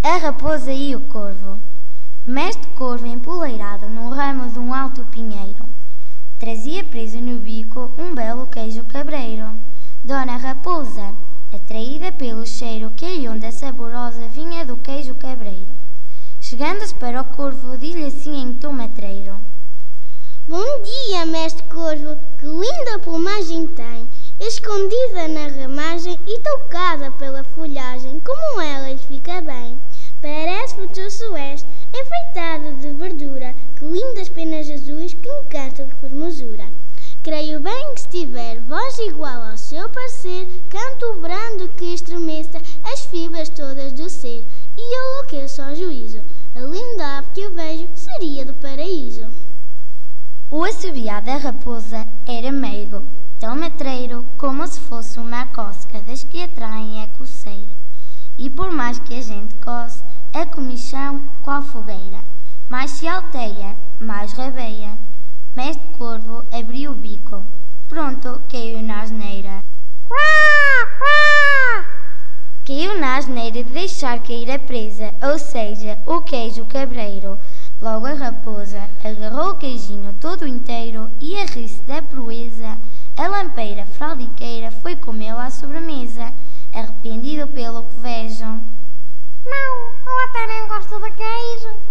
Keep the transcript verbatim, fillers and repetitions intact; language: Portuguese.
A raposa e o corvo. Mestre Corvo, empoleirado num ramo de um alto pinheiro, trazia preso no bico um belo queijo cabreiro. Dona Raposa, atraída pelo cheiro que a onda saborosa vinha do queijo cabreiro, chegando-se para o corvo, diz-lhe assim em tom matreiro: Bom dia, mestre Corvo, que linda plumagem tem, escondida na ramagem e tocada pela folhagem, como ela lhe fica bem. Parece-me o teu sueste, enfeitado de verdura, que lindas penas azuis que encantam de formosura. Creio bem que se tiver voz igual ao seu parecer, canto brando que estremeça as fibras todas do ser, e eu enlouqueço ao juízo, a linda ave que eu vejo seria do paraíso. O assobiar da raposa era meigo, tão matreiro como se fosse uma cócega das que atraem a coceira. E por mais que a gente coce, a comichão qual fogueira, mais se alteia, mais rabeia. Mestre Corvo abriu o bico, pronto, caiu na asneira. Quá, quá! Caiu na asneira de deixar cair a presa, ou seja, o queijo cabreiro. Logo a raposa agarrou o queijinho todo inteiro e a rir-se da proeza, a lampeira fraldiqueira foi comê-lo à sobremesa, arrependido pelo que vejo. Não, eu até nem gosto de queijo.